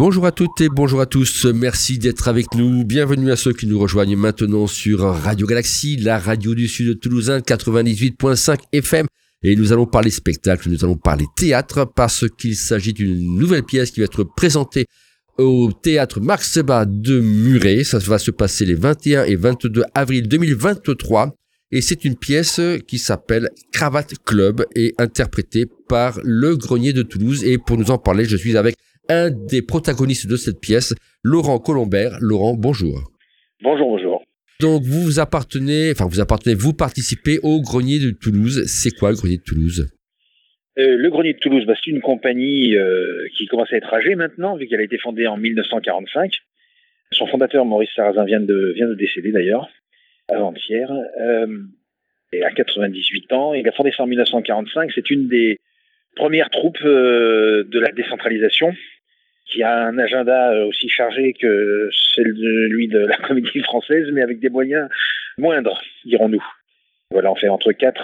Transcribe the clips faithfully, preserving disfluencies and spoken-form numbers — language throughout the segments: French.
Bonjour à toutes et bonjour à tous, merci d'être avec nous. Bienvenue à ceux qui nous rejoignent maintenant sur Radio Galaxie, la radio du Sud toulousain, quatre-vingt-dix-huit virgule cinq F M. Et nous allons parler spectacle, nous allons parler théâtre, parce qu'il s'agit d'une nouvelle pièce qui va être présentée au théâtre Marc Sebag de Muret. Ça va se passer les vingt et un et vingt-deux avril deux mille vingt-trois. Et c'est une pièce qui s'appelle Cravate Club et interprétée par Le Grenier de Toulouse. Et pour nous en parler, je suis avec un des protagonistes de cette pièce, Laurent Colombert. Laurent, bonjour. Bonjour, bonjour. Donc vous vous appartenez, enfin vous appartenez, vous participez au Grenier de Toulouse. C'est quoi le Grenier de Toulouse ? euh, Le Grenier de Toulouse, bah, c'est une compagnie euh, qui commence à être âgée maintenant, vu qu'elle a été fondée en mille neuf cent quarante-cinq. Son fondateur, Maurice Sarrazin, vient de, vient de décéder d'ailleurs, avant-hier, euh, et à quatre-vingt-dix-huit ans. Il a fondé ça en mille neuf cent quarante-cinq. C'est une des premières troupes euh, de la décentralisation, qui a un agenda aussi chargé que celui de la Comédie Française, mais avec des moyens moindres, dirons-nous. Voilà, on fait entre quatre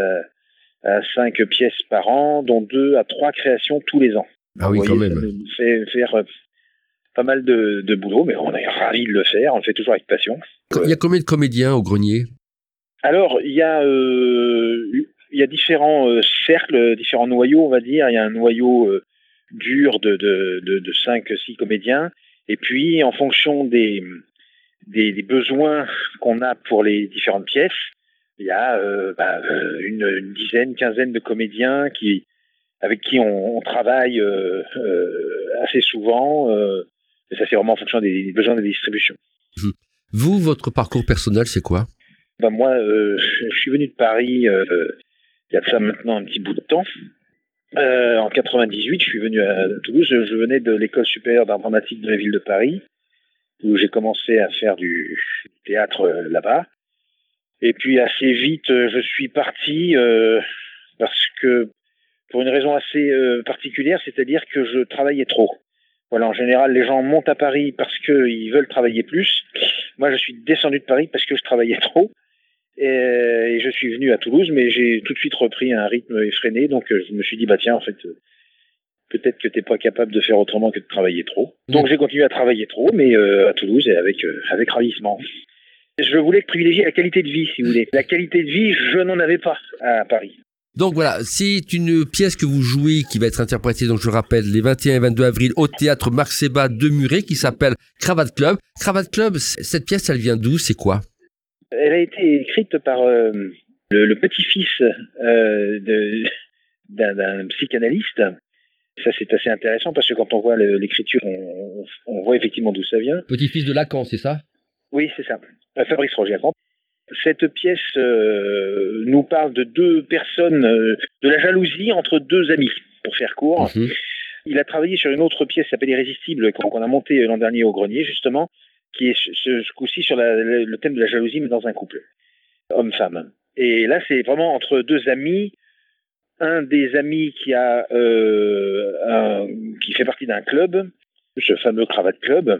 à cinq pièces par an, dont deux à trois créations tous les ans. Ah oui, voyez, quand même. Ça nous fait faire pas mal de, de boulot, mais on est ravis de le faire, on le fait toujours avec passion. Il y a combien de comédiens au Grenier ? Alors, il y a, euh, il y a différents euh, cercles, différents noyaux, on va dire. Il y a un noyau euh, dur de, de, de, de cinq six comédiens. Et puis, en fonction des, des, des besoins qu'on a pour les différentes pièces, il y a euh, bah, une, une dizaine, quinzaine de comédiens qui, avec qui on, on travaille euh, euh, assez souvent. Euh, et ça, c'est vraiment en fonction des, des besoins de distribution. Vous, votre parcours personnel, c'est quoi ? Ben moi, euh, je suis venu de Paris euh, il y a de ça maintenant un petit bout de temps. Euh, en quatre-vingt-dix-huit, je suis venu à Toulouse. Je, je venais de l'école supérieure d'art dramatique de la ville de Paris, où j'ai commencé à faire du théâtre euh, là-bas. Et puis assez vite, euh, je suis parti euh, parce que pour une raison assez euh, particulière, c'est-à-dire que je travaillais trop. Voilà, en général, les gens montent à Paris parce qu'ils veulent travailler plus. Moi, je suis descendu de Paris parce que je travaillais trop. Et, et je suis venu à Toulouse, mais j'ai tout de suite repris un rythme effréné. Donc, je me suis dit, bah tiens, en fait, peut-être que t'es pas capable de faire autrement que de travailler trop. Donc, j'ai continué à travailler trop, mais euh, à Toulouse et avec, euh, avec ravissement. Je voulais privilégier la qualité de vie, si vous voulez. La qualité de vie, je n'en avais pas à Paris. Donc voilà, c'est une pièce que vous jouez qui va être interprétée, donc je rappelle, les vingt et un et vingt-deux avril au théâtre Marc Sebag de Muret, qui s'appelle Cravate Club. Cravate Club, cette pièce, elle vient d'où ? C'est quoi ? Elle a été écrite par euh, le, le petit-fils euh, de, d'un, d'un psychanalyste. Ça, c'est assez intéressant parce que quand on voit le, l'écriture, on, on voit effectivement d'où ça vient. Petit-fils de Lacan, c'est ça ? Oui, c'est ça. Fabrice Roger-Lacan. Cette pièce euh, nous parle de deux personnes, euh, de la jalousie entre deux amis, pour faire court. Mmh. Il a travaillé sur une autre pièce qui s'appelle Irrésistible, qu'on a montée l'an dernier au Grenier, justement, qui est ce, ce coup-ci sur la, le, le thème de la jalousie, mais dans un couple, homme-femme. Et là, c'est vraiment entre deux amis. Un des amis qui a euh, un, qui fait partie d'un club, ce fameux Cravate Club,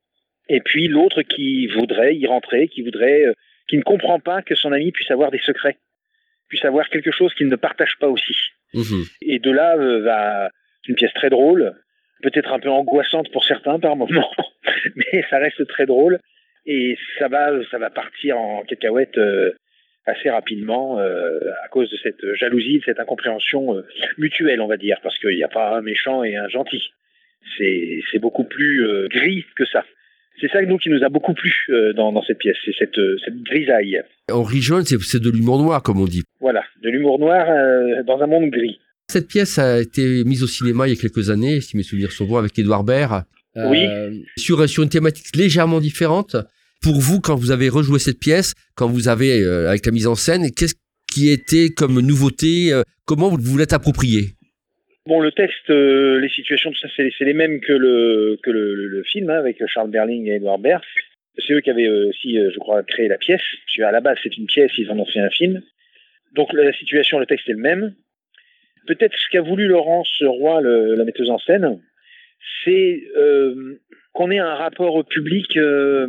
et puis l'autre qui voudrait y rentrer, qui voudrait... Euh, qui ne comprend pas que son ami puisse avoir des secrets, puisse avoir quelque chose qu'il ne partage pas aussi. Mmh. Et de là, euh, va une pièce très drôle, peut-être un peu angoissante pour certains par moments, mais ça reste très drôle, et ça va, ça va partir en cacahuète euh, assez rapidement euh, à cause de cette jalousie, de cette incompréhension euh, mutuelle, on va dire, parce qu'il n'y a pas un méchant et un gentil. C'est, c'est beaucoup plus euh, gris que ça. C'est ça, nous, qui nous a beaucoup plu euh, dans, dans cette pièce, c'est cette, cette grisaille. En rigeonne, c'est, c'est de l'humour noir, comme on dit. Voilà, de l'humour noir euh, dans un monde gris. Cette pièce a été mise au cinéma il y a quelques années, si mes souvenirs sont bons, avec Édouard Baird. Euh, oui. Sur, sur une thématique légèrement différente. Pour vous, quand vous avez rejoué cette pièce, quand vous avez, euh, avec la mise en scène, qu'est-ce qui était comme nouveauté euh, Comment vous vous l'êtes approprié ? Bon, le texte, euh, les situations, tout ça, c'est, c'est les mêmes que le que le, le, le film, hein, avec Charles Berling et Édouard Baird. C'est eux qui avaient euh, aussi, euh, je crois, créé la pièce. Parce qu'à la base, c'est une pièce, ils en ont fait un film. Donc la situation, le texte est le même. Peut-être ce qu'a voulu Laurence Roy, le, la metteuse en scène, c'est euh, qu'on ait un rapport au public euh,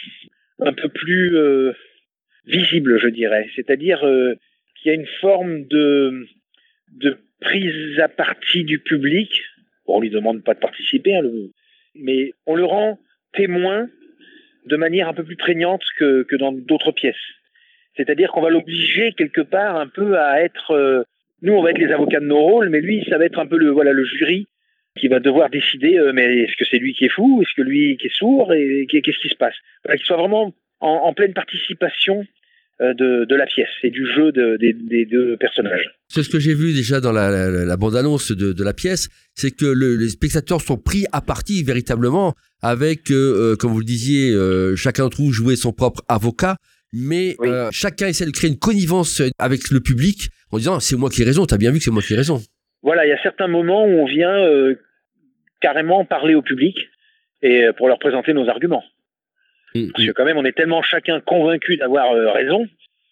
un peu plus euh, visible, je dirais. C'est-à-dire euh, qu'il y a une forme de de prise à partie du public. Bon, on lui demande pas de participer, hein, le, mais on le rend témoin de manière un peu plus prégnante que, que dans d'autres pièces. C'est-à-dire qu'on va l'obliger quelque part un peu à être... Euh, nous, on va être les avocats de nos rôles, mais lui, ça va être un peu le, voilà, le jury qui va devoir décider, euh, mais est-ce que c'est lui qui est fou, est-ce que lui qui est sourd, et qu'est-ce qui se passe. Voilà, qu'il soit vraiment en, en pleine participation euh, de, de la pièce et du jeu de, de, des deux personnages. C'est ce que j'ai vu déjà dans la, la, la bande-annonce de, de la pièce, c'est que le, les spectateurs sont pris à partie véritablement avec, euh, comme vous le disiez, euh, chacun d'entre vous jouer son propre avocat, mais oui. euh, chacun essaie de créer une connivence avec le public en disant « c'est moi qui ai raison, t'as bien vu que c'est moi qui ai raison ». Voilà, il y a certains moments où on vient euh, carrément parler au public et pour leur présenter nos arguments. Mmh, Parce que quand même, on est tellement chacun convaincu d'avoir euh, raison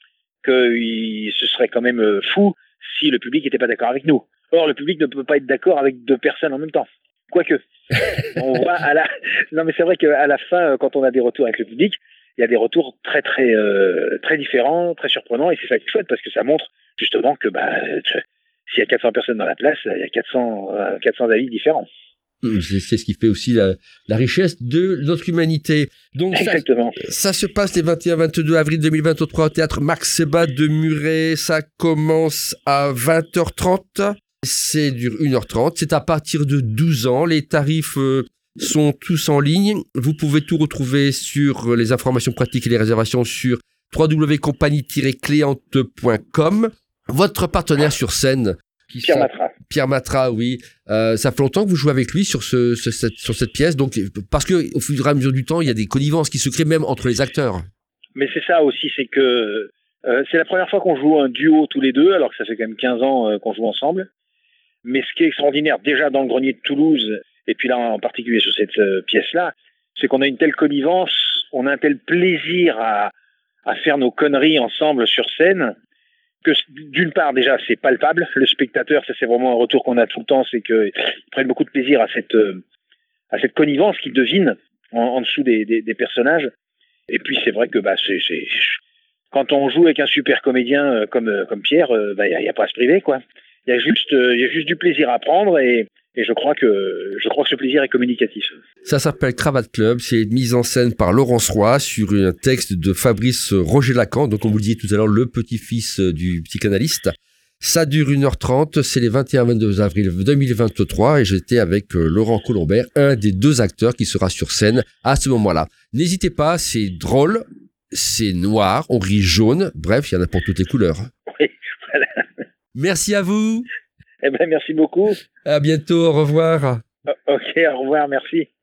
que il, ce serait quand même euh, fou si le public n'était pas d'accord avec nous. Or, le public ne peut pas être d'accord avec deux personnes en même temps. Quoique, on voit à la... Non, mais c'est vrai qu'à la fin, quand on a des retours avec le public, il y a des retours très, très, euh, très différents, très surprenants, et c'est ça qui est chouette, parce que ça montre justement que bah, s'il y a quatre cents personnes dans la place, il y a quatre cents, euh, quatre cents avis différents. C'est, c'est ce qui fait aussi la, la richesse de notre humanité. Donc Exactement. Ça, ça se passe les vingt et un vingt-deux avril deux mille vingt-trois au théâtre Marc Sebat de Muret. Ça commence à vingt heures trente. C'est dure une heure trente. C'est à partir de douze ans. Les tarifs euh, sont tous en ligne. Vous pouvez tout retrouver sur les informations pratiques et les réservations sur w w w point compagnie tiret cléante point com. Votre partenaire sur scène, qui Pierre Matra. Pierre Matra, oui. Euh, ça fait longtemps que vous jouez avec lui sur ce, ce cette, sur cette pièce, donc parce que au fur et à mesure du temps, il y a des connivences qui se créent même entre les acteurs. Mais c'est ça aussi, c'est que euh, c'est la première fois qu'on joue un duo tous les deux, alors que ça fait quand même quinze ans euh, qu'on joue ensemble. Mais ce qui est extraordinaire, déjà dans le Grenier de Toulouse, et puis là en particulier sur cette euh, pièce-là, c'est qu'on a une telle connivence, on a un tel plaisir à, à faire nos conneries ensemble sur scène, que d'une part déjà c'est palpable, le spectateur, ça c'est vraiment un retour qu'on a tout le temps, c'est qu'ils prennent beaucoup de plaisir à cette euh, à cette connivence qu'ils devinent en, en dessous des, des, des personnages. Et puis c'est vrai que bah c'est, c'est quand on joue avec un super comédien euh, comme euh, comme Pierre, il euh, bah, y, a, y a pas à se priver quoi. Il y a juste il euh, y a juste du plaisir à prendre et Et je crois que je crois que ce plaisir est communicatif. Ça s'appelle Cravate Club, c'est mise en scène par Laurence Roy sur un texte de Fabrice Roger-Lacan, donc on vous le disait tout à l'heure, le petit-fils du psychanalyste. Ça dure une heure trente, c'est les vingt et un vingt-deux avril deux mille vingt-trois et j'étais avec Laurent Colombert, un des deux acteurs qui sera sur scène à ce moment-là. N'hésitez pas, c'est drôle, c'est noir, on rit jaune, bref, il y en a pour toutes les couleurs. Oui, voilà. Merci à vous. Eh ben, merci beaucoup. À bientôt, au revoir. Ok, au revoir, merci.